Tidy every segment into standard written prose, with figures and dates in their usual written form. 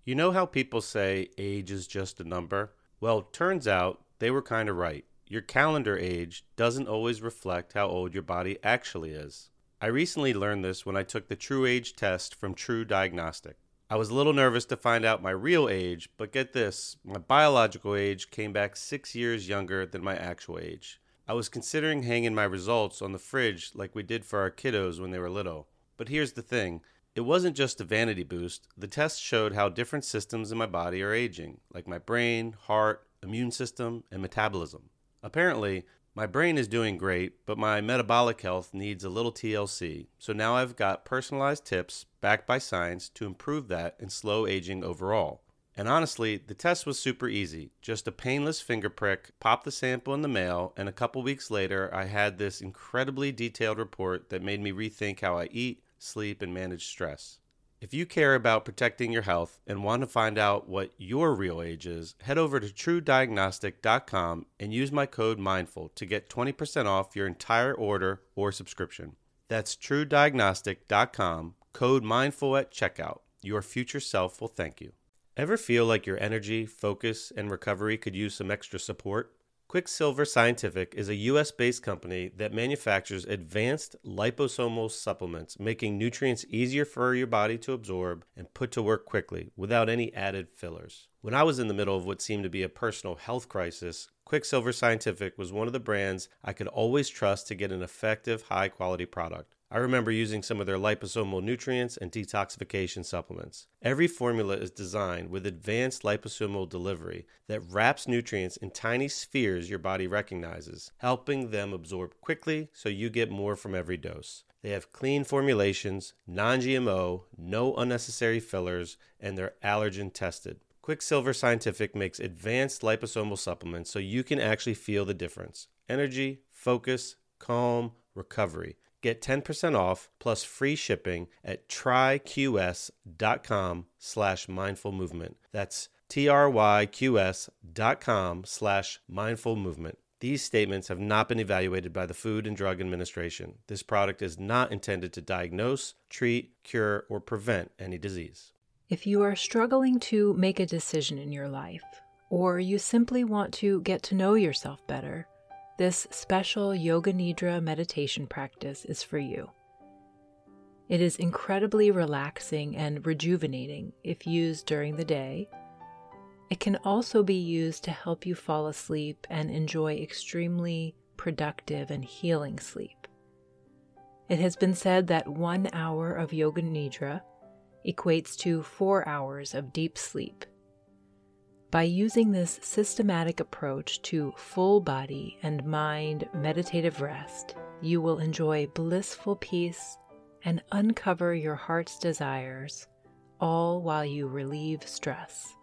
You know how people say age is just a number? Well, turns out they were kind of right. Your calendar age doesn't always reflect how old your body actually is. I recently learned this when I took the True Age test from True Diagnostic. I was a little nervous to find out my real age, but get this, my biological age came back 6 years younger than my actual age. I was considering hanging my results on the fridge like we did for our kiddos when they were little. But here's the thing. It wasn't just a vanity boost. The test showed how different systems in my body are aging, like my brain, heart, immune system, and metabolism. Apparently, my brain is doing great, but my metabolic health needs a little TLC. So now I've got personalized tips backed by science to improve that and slow aging overall. And honestly, the test was super easy. Just a painless finger prick, pop the sample in the mail, and a couple weeks later, I had this incredibly detailed report that made me rethink how I eat, sleep, and manage stress. If you care about protecting your health and want to find out what your real age is, head over to truediagnostic.com and use my code MINDFUL to get 20% off your entire order or subscription. That's truediagnostic.com, code MINDFUL at checkout. Your future self will thank you. Ever feel like your energy, focus, and recovery could use some extra support? Quicksilver Scientific is a US-based company that manufactures advanced liposomal supplements, making nutrients easier for your body to absorb and put to work quickly without any added fillers. When I was in the middle of what seemed to be a personal health crisis, Quicksilver Scientific was one of the brands I could always trust to get an effective, high-quality product. I remember using some of their liposomal nutrients and detoxification supplements. Every formula is designed with advanced liposomal delivery that wraps nutrients in tiny spheres your body recognizes, helping them absorb quickly so you get more from every dose. They have clean formulations, non-GMO, no unnecessary fillers, and they're allergen tested. Quicksilver Scientific makes advanced liposomal supplements so you can actually feel the difference. Energy, focus, calm, recovery. Get 10% off plus free shipping at tryqs.com/mindfulmovement. That's tryqs.com/mindfulmovement. These statements have not been evaluated by the Food and Drug Administration. This product is not intended to diagnose, treat, cure, or prevent any disease. If you are struggling to make a decision in your life, or you simply want to get to know yourself better, this special Yoga Nidra meditation practice is for you. It is incredibly relaxing and rejuvenating if used during the day. It can also be used to help you fall asleep and enjoy extremely productive and healing sleep. It has been said that 1 hour of Yoga Nidra equates to 4 hours of deep sleep. By using this systematic approach to full body and mind meditative rest, you will enjoy blissful peace and uncover your heart's desires, all while you relieve stress.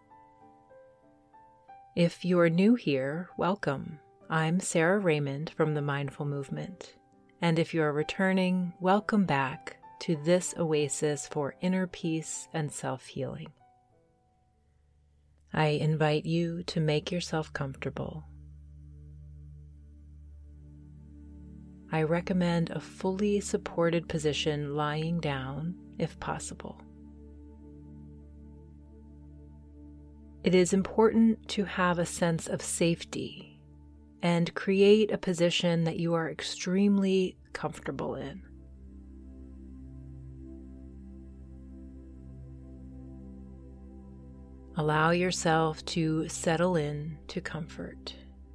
If you are new here, welcome. I'm Sarah Raymond from the Mindful Movement. And if you are returning, welcome back to this oasis for inner peace and self-healing. I invite you to make yourself comfortable. I recommend a fully supported position lying down if possible. It is important to have a sense of safety and create a position that you are extremely comfortable in. Allow yourself to settle in to comfort.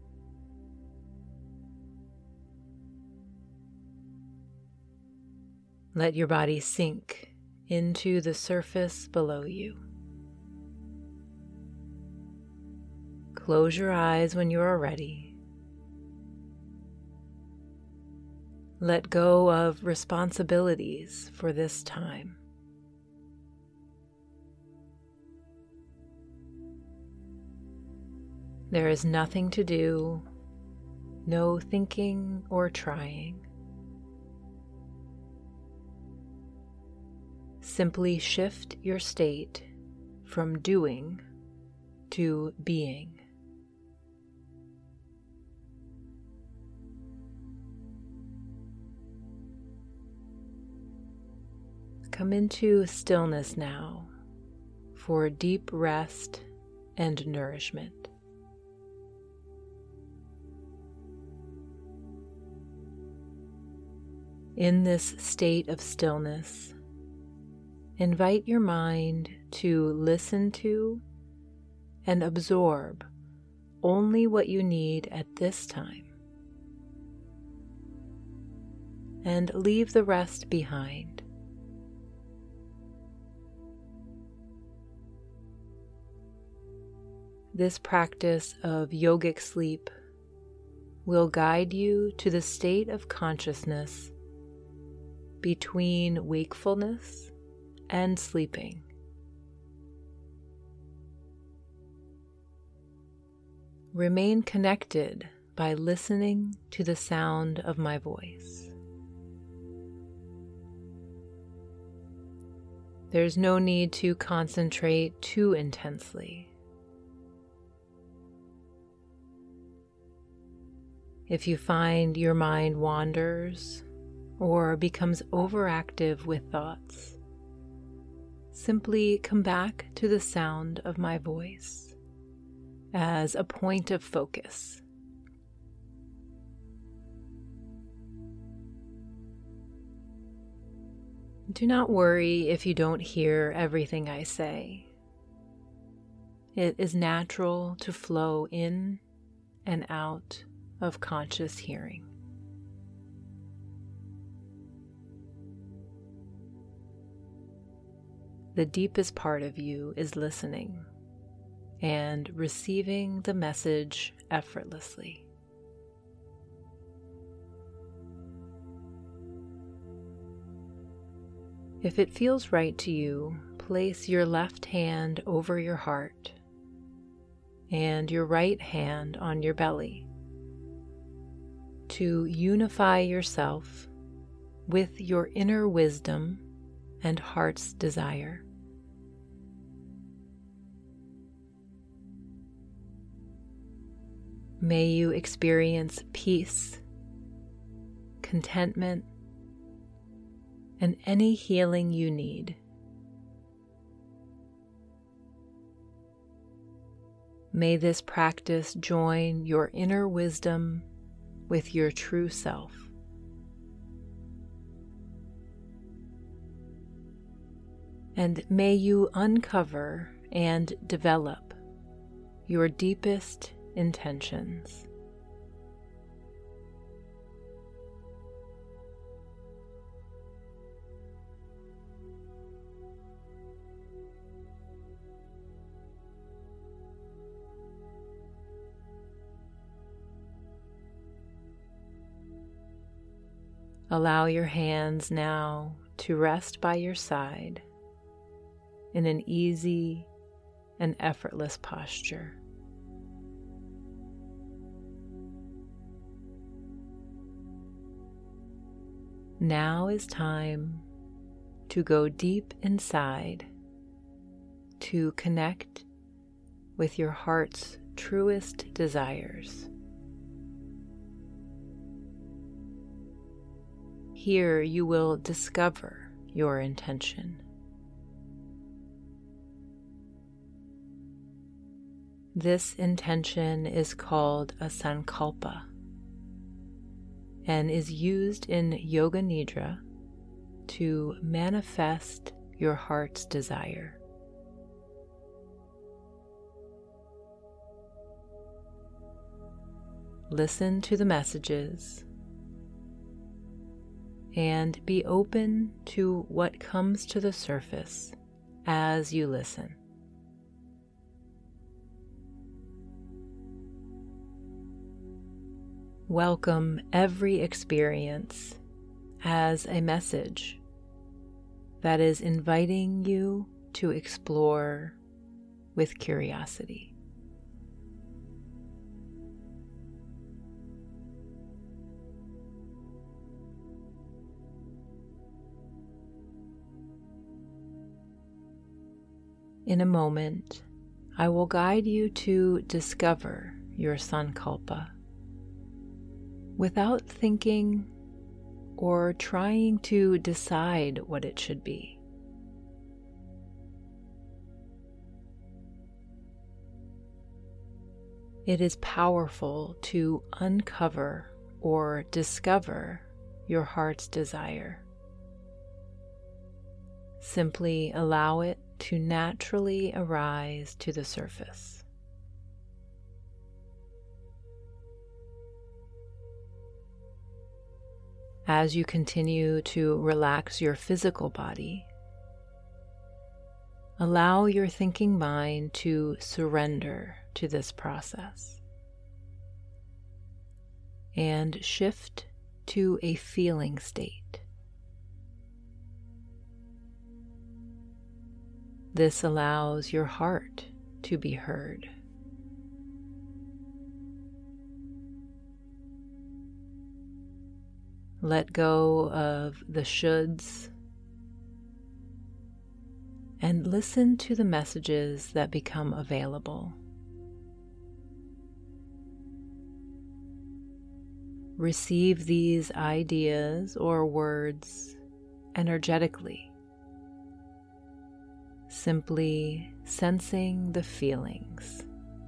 Let your body sink into the surface below you. Close your eyes when you are ready. Let go of responsibilities for this time. There is nothing to do, no thinking or trying. Simply shift your state from doing to being. Come into stillness now for deep rest and nourishment. In this state of stillness, invite your mind to listen to and absorb only what you need at this time, and leave the rest behind. This practice of yogic sleep will guide you to the state of consciousness between wakefulness and sleeping. Remain connected by listening to the sound of my voice. There's no need to concentrate too intensely. If you find your mind wanders or becomes overactive with thoughts, simply come back to the sound of my voice as a point of focus. Do not worry if you don't hear everything I say. It is natural to flow in and out of conscious hearing. The deepest part of you is listening and receiving the message effortlessly. If it feels right to you, place your left hand over your heart and your right hand on your belly to unify yourself with your inner wisdom and heart's desire. May you experience peace, contentment, and any healing you need. May this practice join your inner wisdom with your true self. And may you uncover and develop your deepest intentions. Allow your hands now to rest by your side in an easy and effortless posture. Now is time to go deep inside to connect with your heart's truest desires. Here you will discover your intention. This intention is called a sankalpa and is used in Yoga Nidra to manifest your heart's desire. Listen to the messages and be open to what comes to the surface as you listen. Welcome every experience as a message that is inviting you to explore with curiosity. In a moment, I will guide you to discover your sankalpa without thinking or trying to decide what it should be. It is powerful to uncover or discover your heart's desire. Simply allow it to naturally arise to the surface. As you continue to relax your physical body, allow your thinking mind to surrender to this process and shift to a feeling state. This allows your heart to be heard. Let go of the shoulds and listen to the messages that become available. Receive these ideas or words energetically, simply sensing the feelings.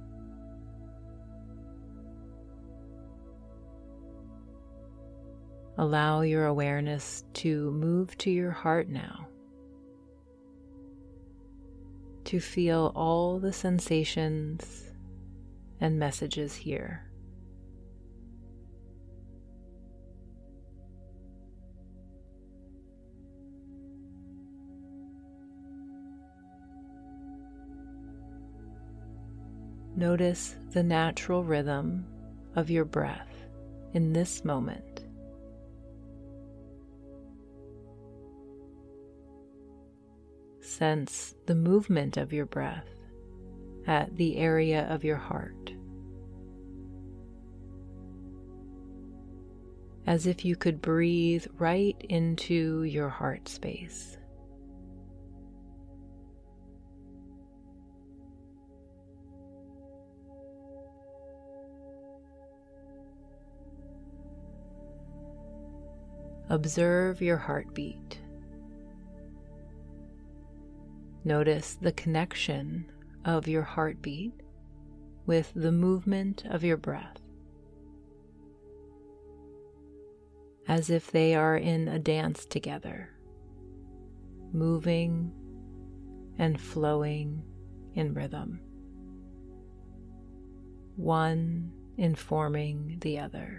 Allow your awareness to move to your heart now, to feel all the sensations and messages here. Notice the natural rhythm of your breath in this moment. Sense the movement of your breath at the area of your heart, as if you could breathe right into your heart space. Observe your heartbeat. Notice the connection of your heartbeat with the movement of your breath, as if they are in a dance together, moving and flowing in rhythm, one informing the other.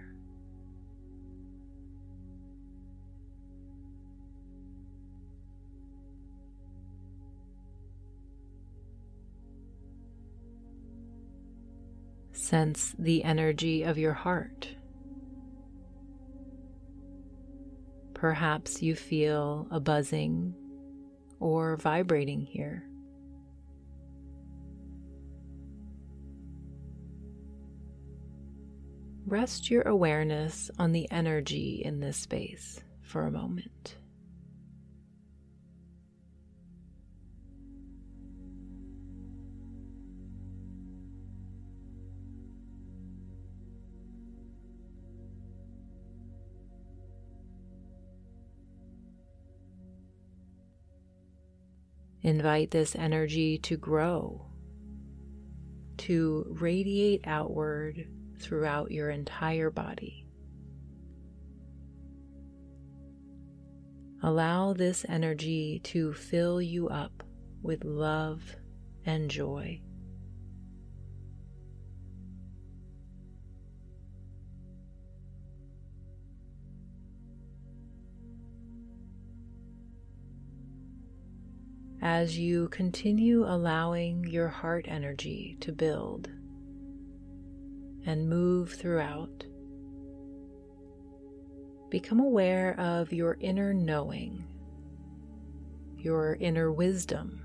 Sense the energy of your heart. Perhaps you feel a buzzing or vibrating here. Rest your awareness on the energy in this space for a moment. Invite this energy to grow, to radiate outward throughout your entire body. Allow this energy to fill you up with love and joy. As you continue allowing your heart energy to build and move throughout, become aware of your inner knowing, your inner wisdom,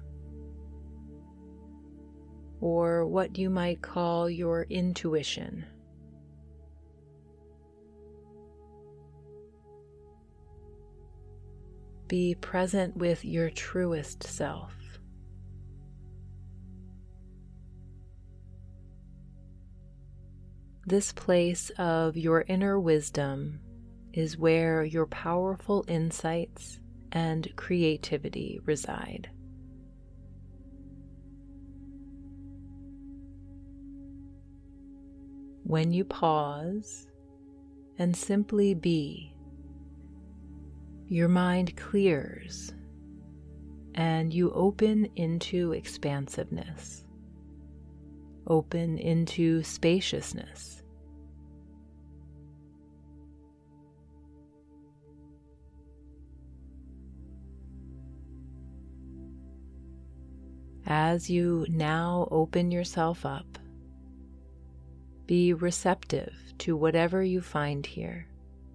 or what you might call your intuition. Be present with your truest self. This place of your inner wisdom is where your powerful insights and creativity reside. when you pause and simply be, your mind clears and you open into expansiveness, open into spaciousness. As you now open yourself up, be receptive to whatever you find here.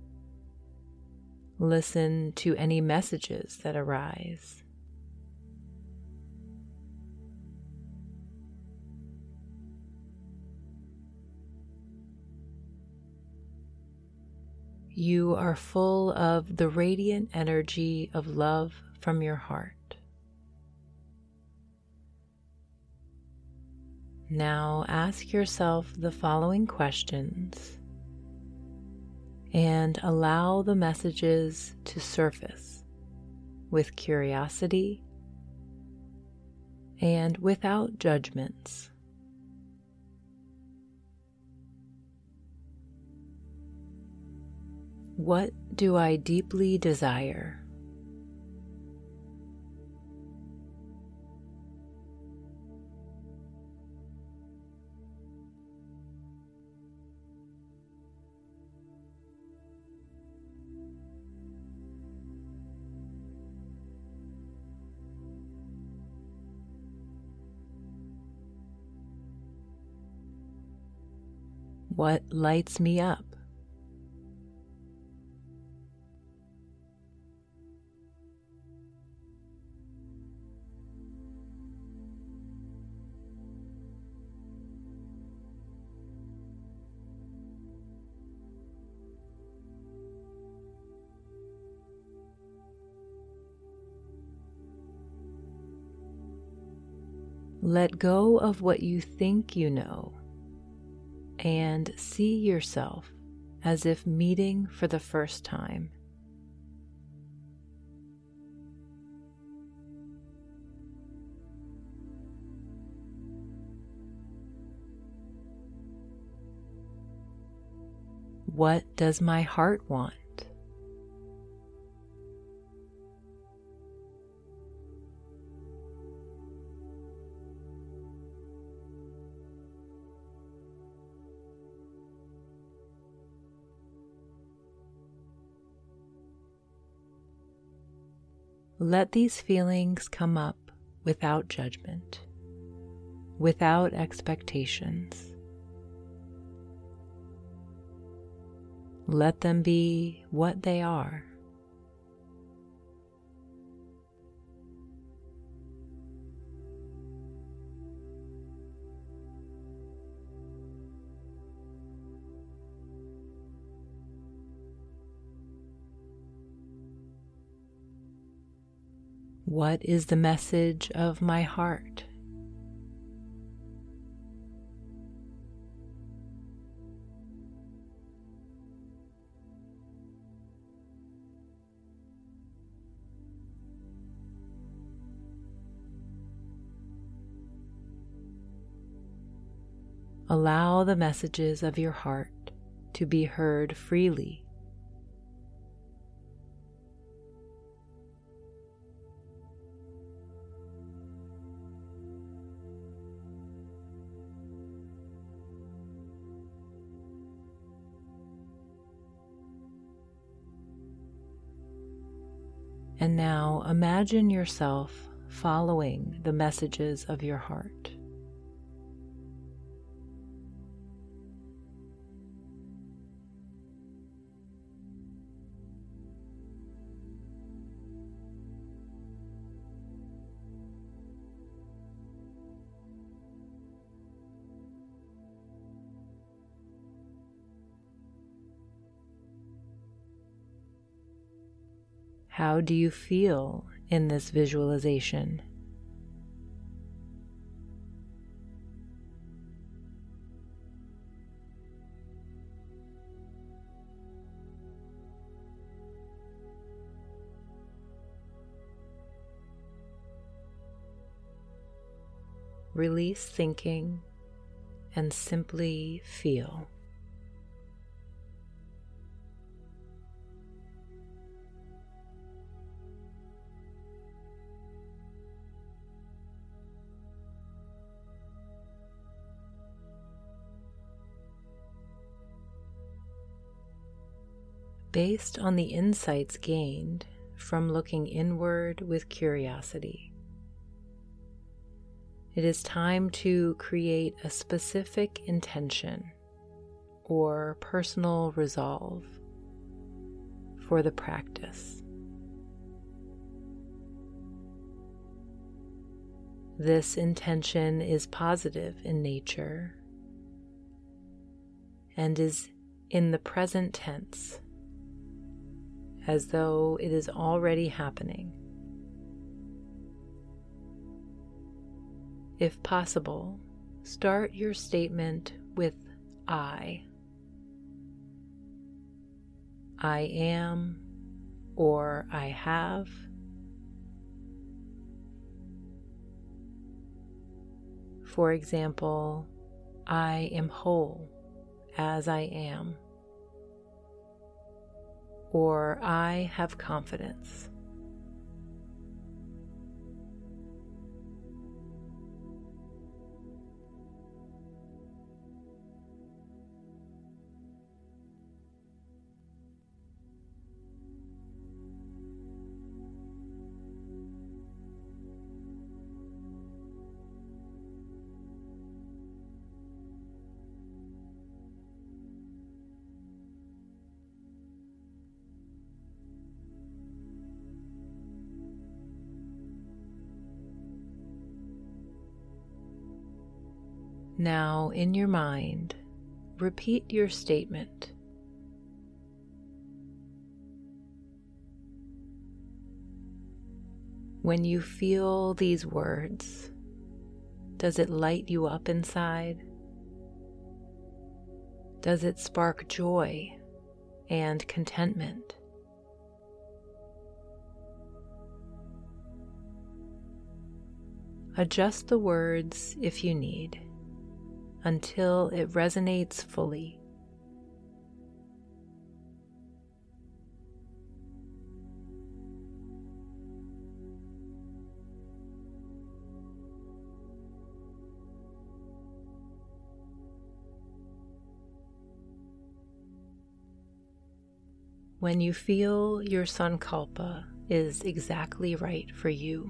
Listen to any messages that arise. You are full of the radiant energy of love from your heart. Now ask yourself the following questions and allow the messages to surface with curiosity and without judgments. What do I deeply desire? What lights me up? Let go of what you think you know and see yourself as if meeting for the first time. What does my heart want? Let these feelings come up without judgment, without expectations. Let them be what they are. What is the message of my heart? Allow the messages of your heart to be heard freely. And now imagine yourself following the messages of your heart. How do you feel in this visualization? Release thinking and simply feel. based on the insights gained from looking inward with curiosity. It is time to create a specific intention or personal resolve for the practice. This intention is positive in nature and is in the present tense, as though it is already happening. If possible, start your statement with I. I am, or I have. For example, I am whole as I am, or I have confidence. Now, in your mind, repeat your statement. When you feel these words, does it light you up inside? Does it spark joy and contentment? Adjust the words if you need, until it resonates fully. When you feel your sankalpa is exactly right for you,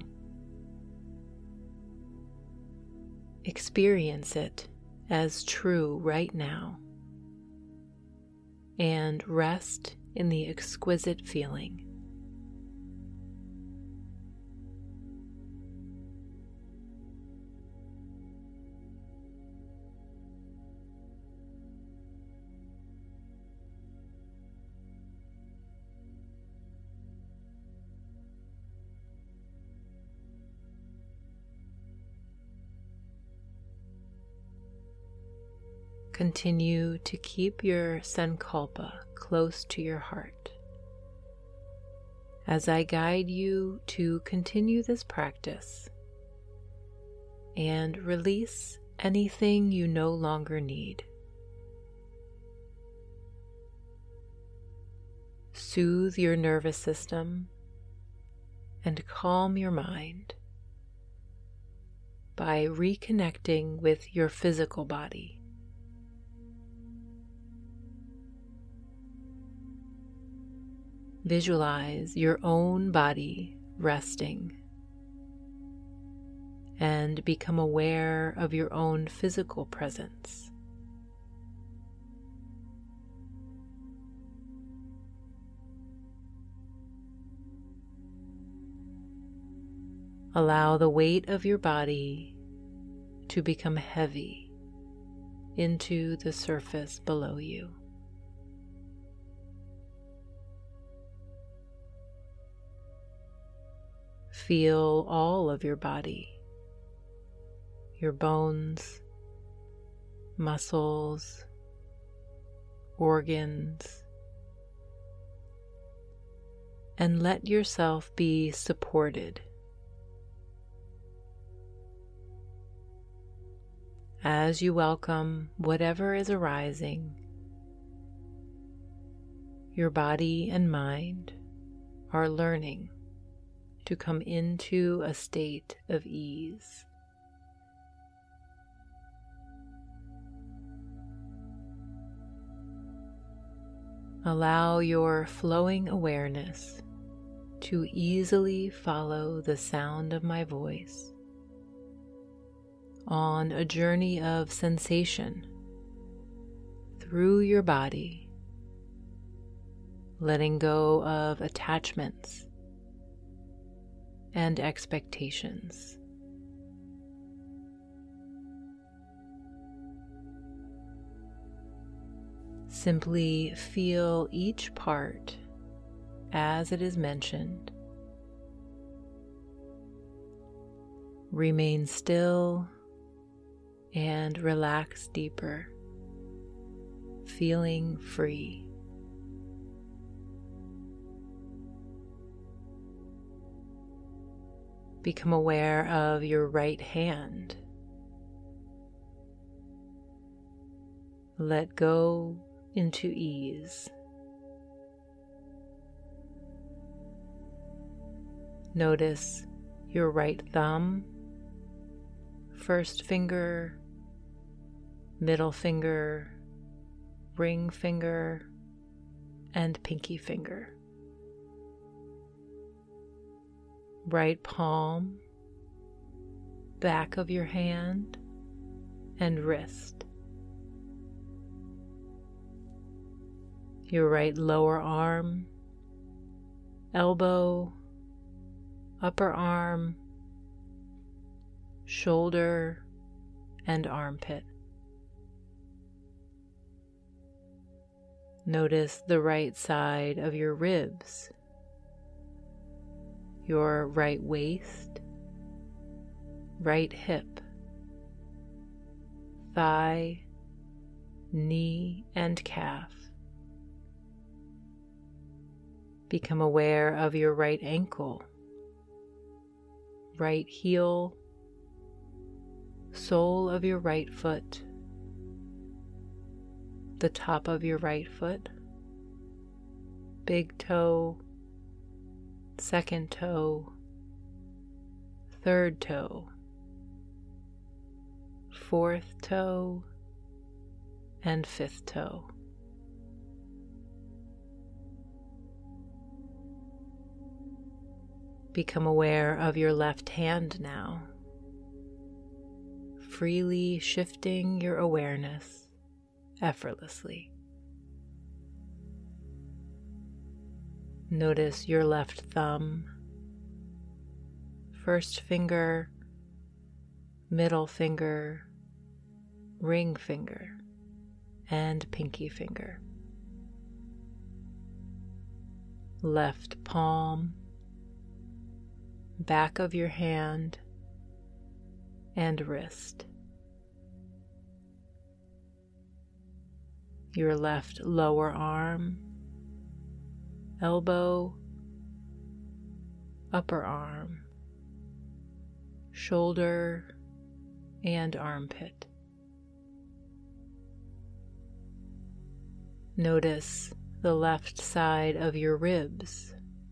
experience it as true right now, and rest in the exquisite feeling. Continue to keep your sankalpa close to your heart. As I guide you to continue this practice and release anything you no longer need. Soothe your nervous system and calm your mind by reconnecting with your physical body. Visualize your own body resting and become aware of your own physical presence. Allow the weight of your body to become heavy into the surface below you. Feel all of your body, your bones, muscles, organs, and let yourself be supported. As you welcome whatever is arising, your body and mind are learning to come into a state of ease. Allow your flowing awareness to easily follow the sound of my voice on a journey of sensation through your body, letting go of attachments and expectations. Simply feel each part as it is mentioned. Remain still and relax deeper, feeling free. Become aware of your right hand. Let go into ease. Notice your right thumb, first finger, middle finger, ring finger, and pinky finger. Right palm, back of your hand, and wrist. Your right lower arm, elbow, upper arm, shoulder, and armpit. Notice the right side of your ribs, your right waist, right hip, thigh, knee, and calf. Become aware of your right ankle, right heel, sole of your right foot, the top of your right foot, big toe, second toe, third toe, fourth toe, and fifth toe. Become aware of your left hand now, freely shifting your awareness effortlessly. Notice your left thumb, first finger, middle finger, ring finger, and pinky finger. Left palm, back of your hand, and wrist. Your left lower arm, elbow, upper arm, shoulder, and armpit. Notice the left side of your ribs,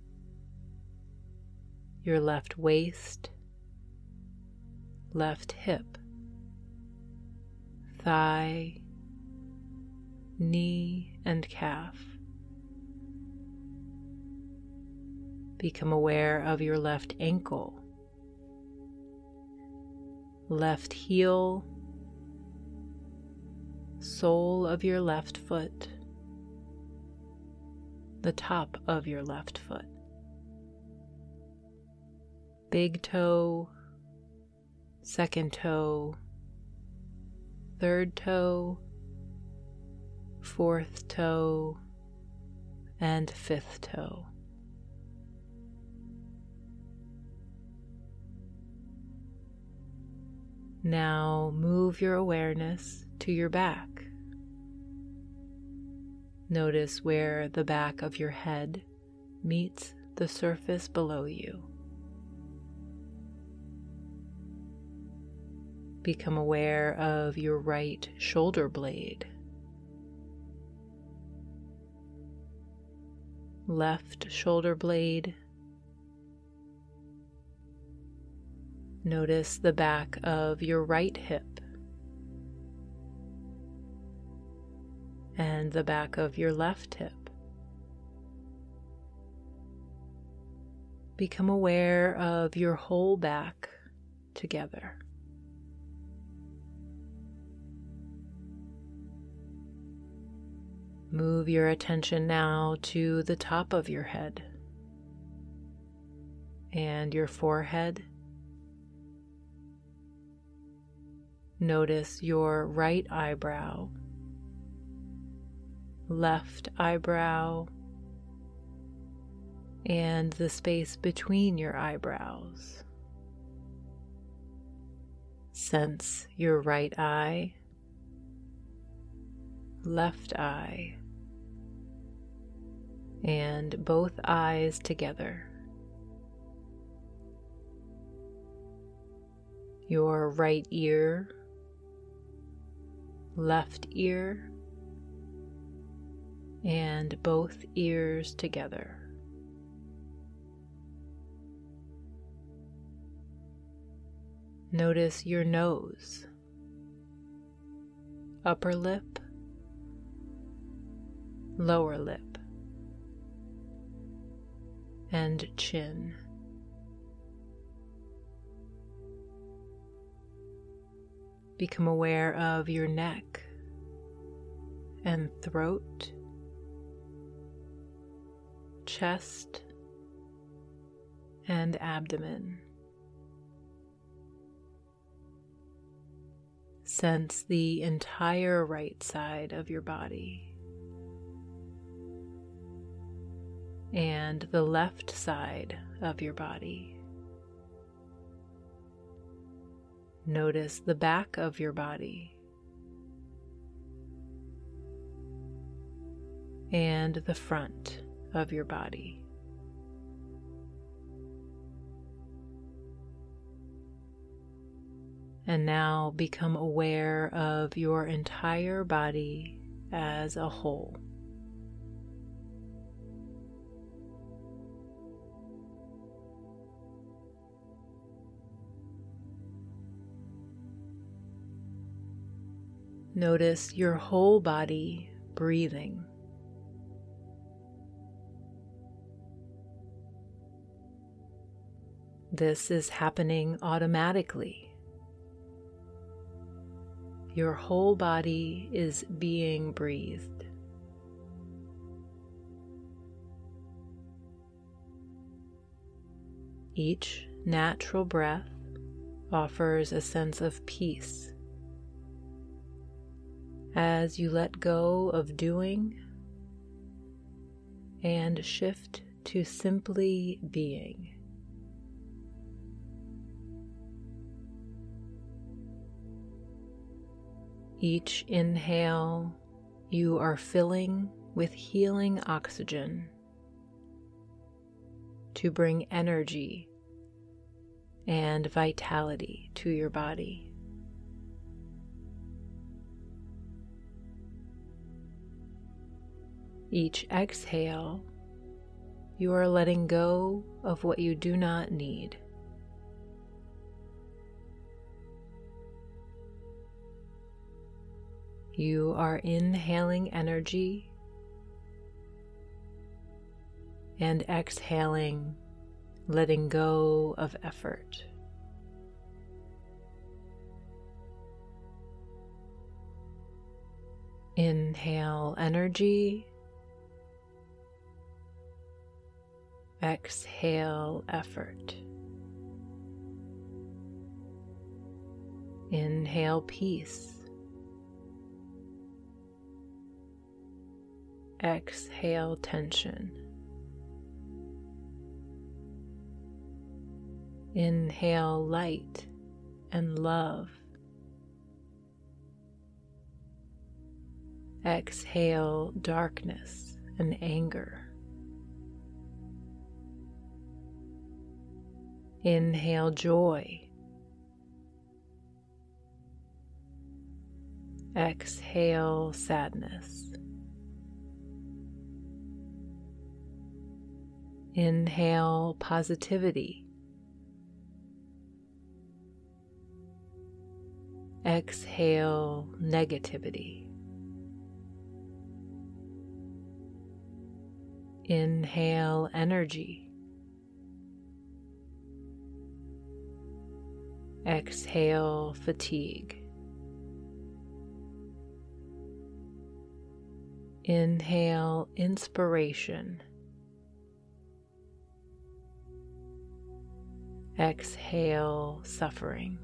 your left waist, left hip, thigh, knee, and calf. Become aware of your left ankle, left heel, sole of your left foot, the top of your left foot, big toe, second toe, third toe, fourth toe, and fifth toe. Now move your awareness to your back. Notice where the back of your head meets the surface below you. Become aware of your right shoulder blade, left shoulder blade. Notice the back of your right hip and the back of your left hip. become aware of your whole back together. Move your attention now to the top of your head and your forehead. Notice your right eyebrow, left eyebrow, and the space between your eyebrows. Sense your right eye, left eye, and both eyes together. Your right ear, left ear, and both ears together. Notice your nose, upper lip, lower lip, and chin. Become aware of your neck and throat, chest, and abdomen. Sense the entire right side of your body and the left side of your body. Notice the back of your body and the front of your body. And now become aware of your entire body as a whole. Notice your whole body breathing. This is happening automatically. Your whole body is being breathed. Each natural breath offers a sense of peace as you let go of doing and shift to simply being. Each inhale, you are filling with healing oxygen to bring energy and vitality to your body. Each exhale, you are letting go of what you do not need. You are inhaling energy and exhaling, letting go of effort. Inhale energy, exhale effort. Inhale peace. Exhale tension. Inhale light and love. Exhale darkness and anger. Inhale joy. Exhale sadness. Inhale positivity. Exhale negativity. Inhale energy. Exhale, fatigue. Inhale, inspiration. Exhale, suffering.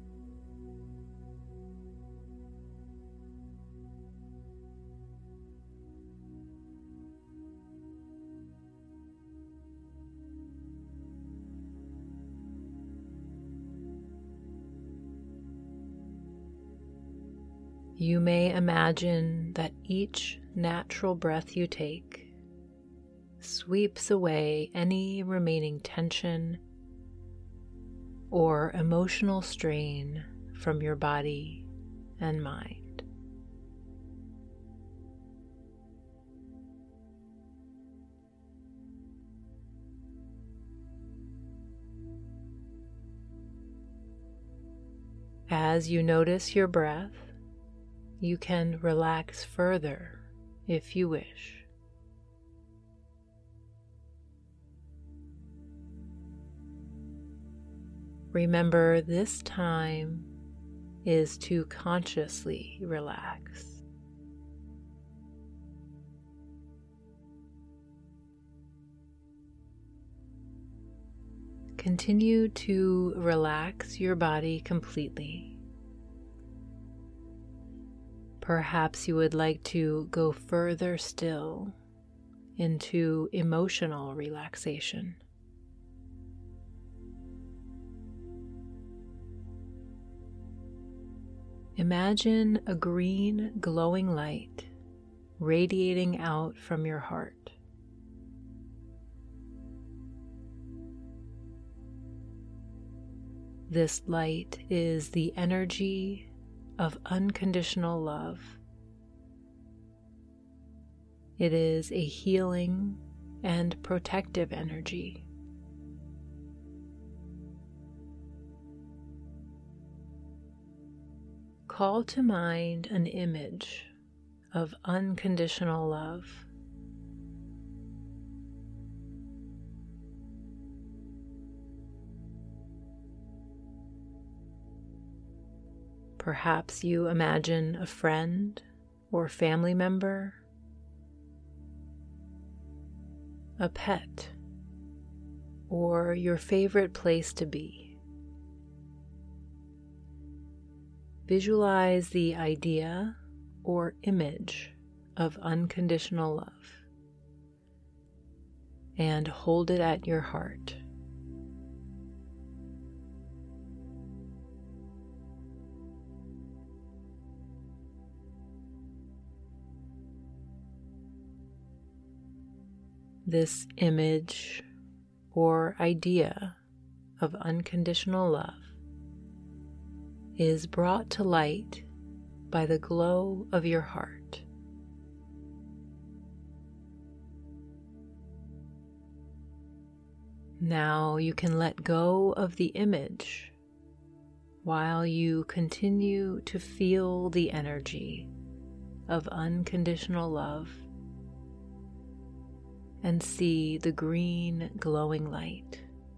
You may imagine that each natural breath you take sweeps away any remaining tension or emotional strain from your body and mind. As you notice your breath, you can relax further if you wish. Remember, this time is to consciously relax. Continue to relax your body completely. Perhaps you would like to go further still into emotional relaxation. Imagine a green glowing light radiating out from your heart. This light is the energy of unconditional love. It is a healing and protective energy. Call to mind an image of unconditional love. Perhaps you imagine a friend or family member, a pet, or your favorite place to be. Visualize the idea or image of unconditional love and hold it at your heart. This image or idea of unconditional love is brought to light by the glow of your heart. Now you can let go of the image while you continue to feel the energy of unconditional love and see the green glowing light.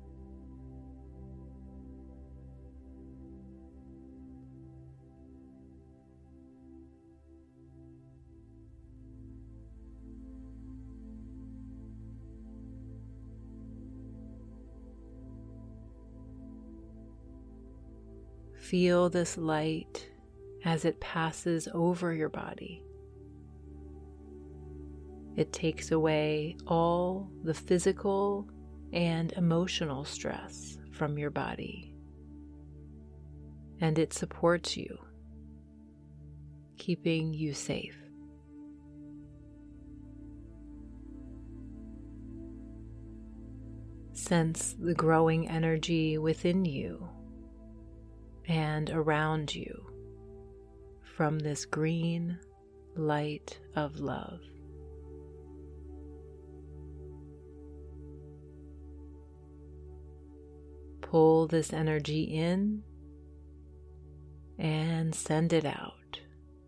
Feel this light as it passes over your body. It takes away all the physical and emotional stress from your body, and it supports you, keeping you safe. Sense the growing energy within you and around you from this green light of love. Pull this energy in and send it out.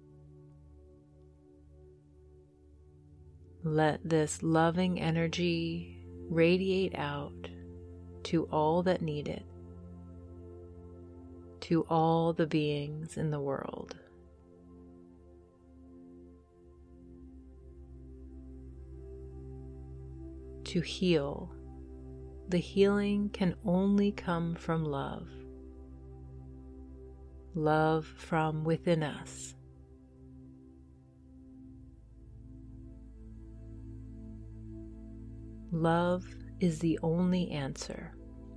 Let this loving energy radiate out to all that need it, to all the beings in the world. To heal, the healing can only come from love. Love from within us. Love is the only answer.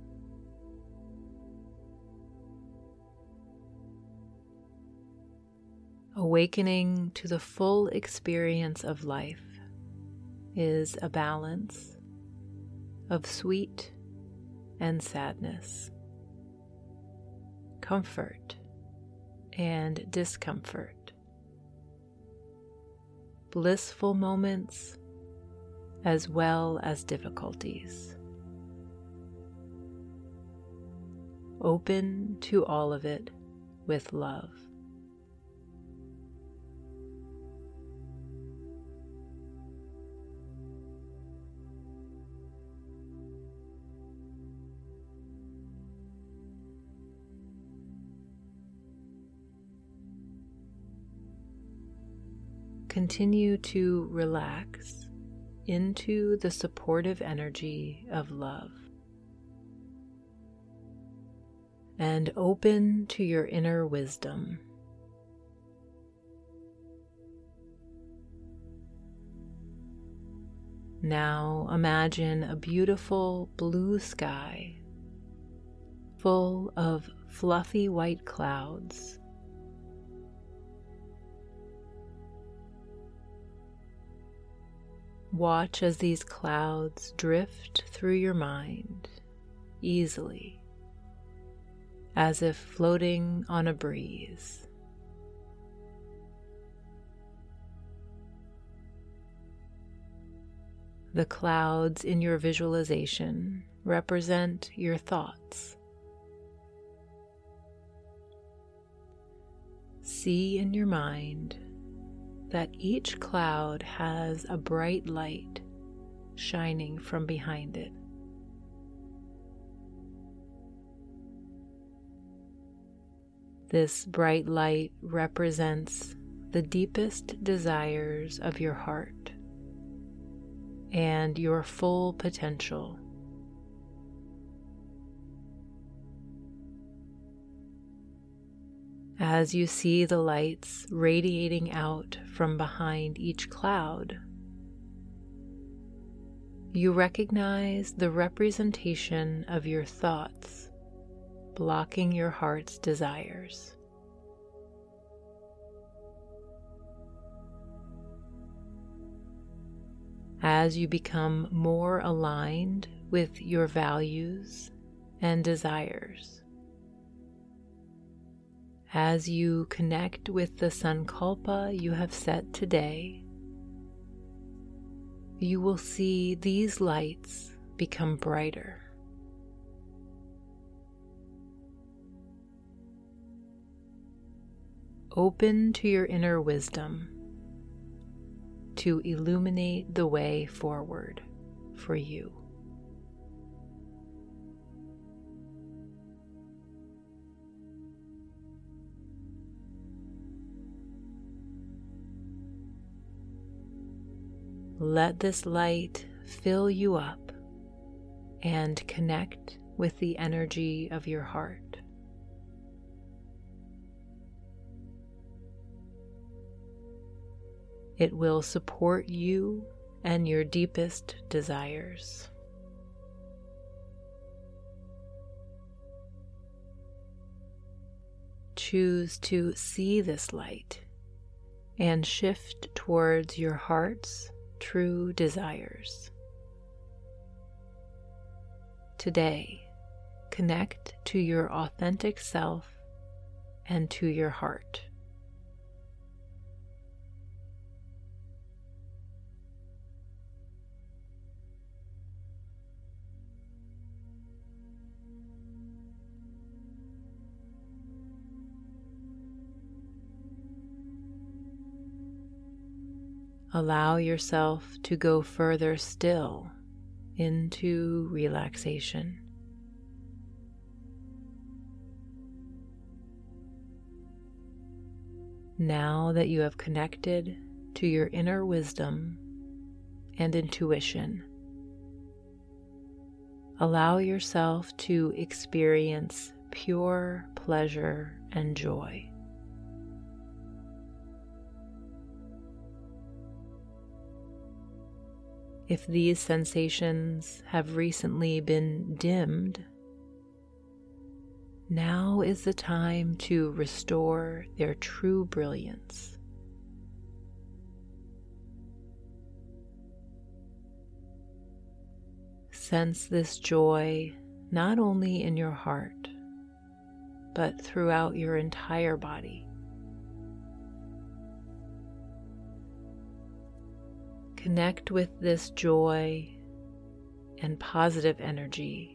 Awakening to the full experience of life is a balance of sweet and sadness, comfort and discomfort, blissful moments as well as difficulties. Open to all of it with love. Continue to relax into the supportive energy of love and open to your inner wisdom. Now imagine a beautiful blue sky full of fluffy white clouds. Watch as these clouds drift through your mind easily, as if floating on a breeze. The clouds in your visualization represent your thoughts. See in your mind that each cloud has a bright light shining from behind it. This bright light represents the deepest desires of your heart and your full potential. As you see the lights radiating out from behind each cloud, you recognize the representation of your thoughts blocking your heart's desires. As you become more aligned with your values and desires, as you connect with the sankalpa you have set today, you will see these lights become brighter. Open to your inner wisdom to illuminate the way forward for you. Let this light fill you up and connect with the energy of your heart. It will support you and your deepest desires. Choose to see this light and shift towards your heart's true desires. Today, connect to your authentic self and to your heart. Allow yourself to go further still into relaxation. Now that you have connected to your inner wisdom and intuition, allow yourself to experience pure pleasure and joy. If these sensations have recently been dimmed, now is the time to restore their true brilliance. Sense this joy not only in your heart, but throughout your entire body. Connect with this joy and positive energy,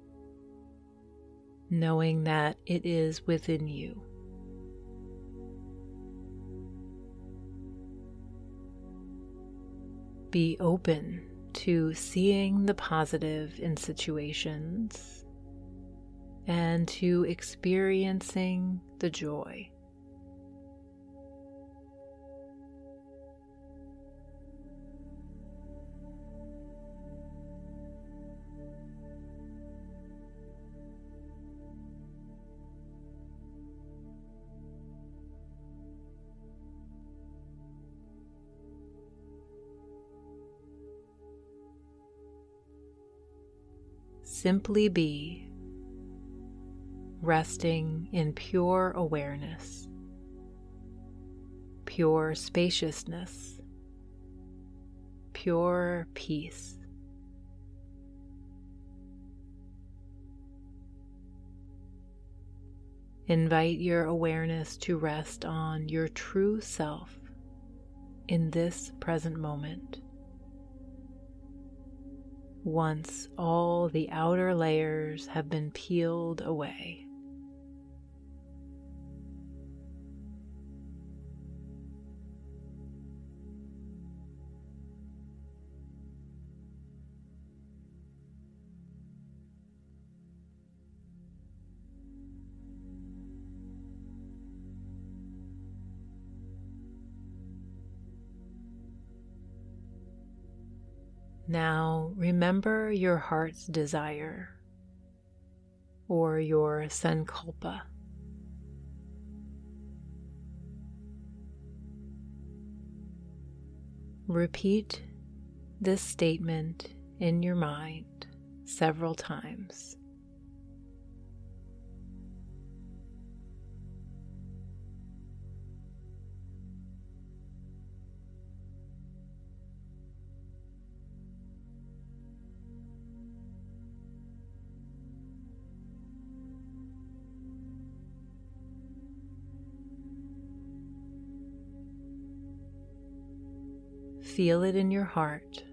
knowing that it is within you. Be open to seeing the positive in situations and to experiencing the joy. Simply be, resting in pure awareness, pure spaciousness, pure peace. Invite your awareness to rest on your true self in this present moment. Once all the outer layers have been peeled away. Now remember your heart's desire or your sankalpa. Repeat this statement in your mind several times. Feel it in your heart,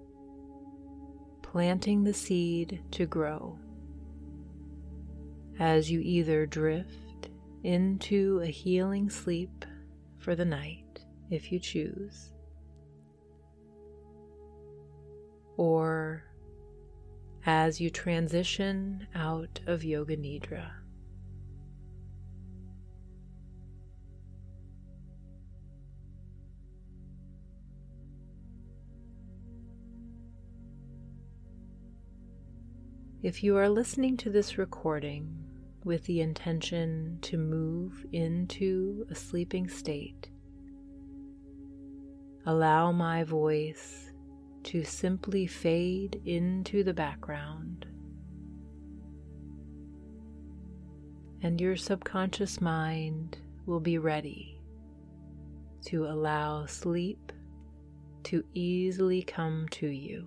planting the seed to grow as you either drift into a healing sleep for the night, if you choose, or as you transition out of Yoga Nidra. If you are listening to this recording with the intention to move into a sleeping state, allow my voice to simply fade into the background, and your subconscious mind will be ready to allow sleep to easily come to you.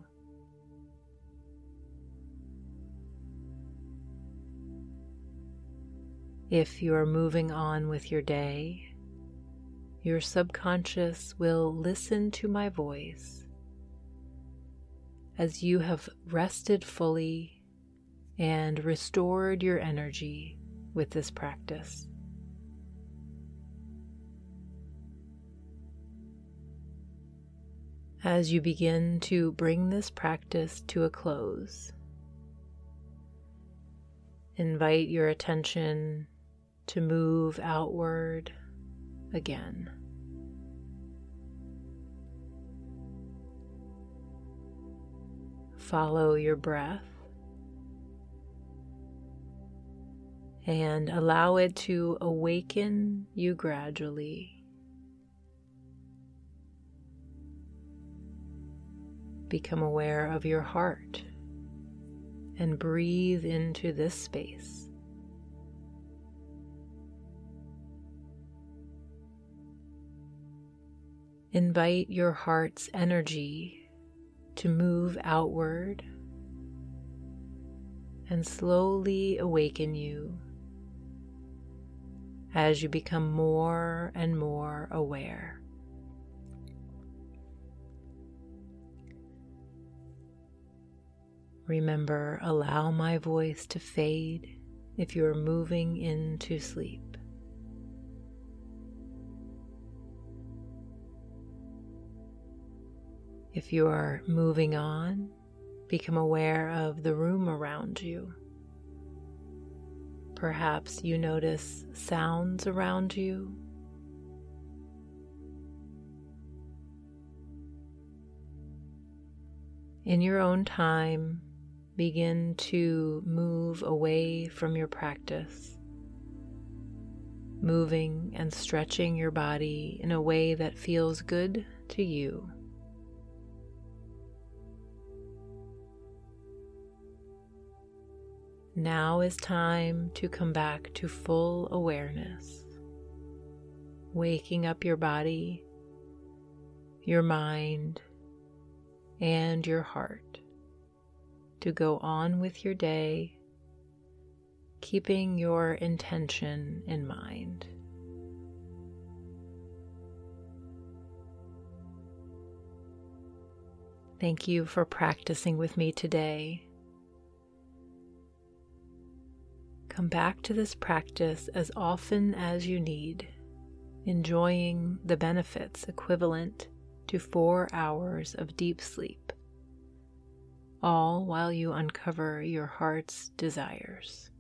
If you are moving on with your day, your subconscious will listen to my voice as you have rested fully and restored your energy with this practice. As you begin to bring this practice to a close, invite your attention to move outward again. Follow your breath and allow it to awaken you gradually. Become aware of your heart and breathe into this space. Invite your heart's energy to move outward and slowly awaken you as you become more and more aware. Remember, allow my voice to fade if you are moving into sleep. If you are moving on, become aware of the room around you. Perhaps you notice sounds around you. In your own time, begin to move away from your practice, moving and stretching your body in a way that feels good to you. Now is time to come back to full awareness, waking up your body, your mind, and your heart to go on with your day, keeping your intention in mind. Thank you for practicing with me today. Come back to this practice as often as you need, enjoying the benefits equivalent to 4 hours of deep sleep, all while you uncover your heart's desires.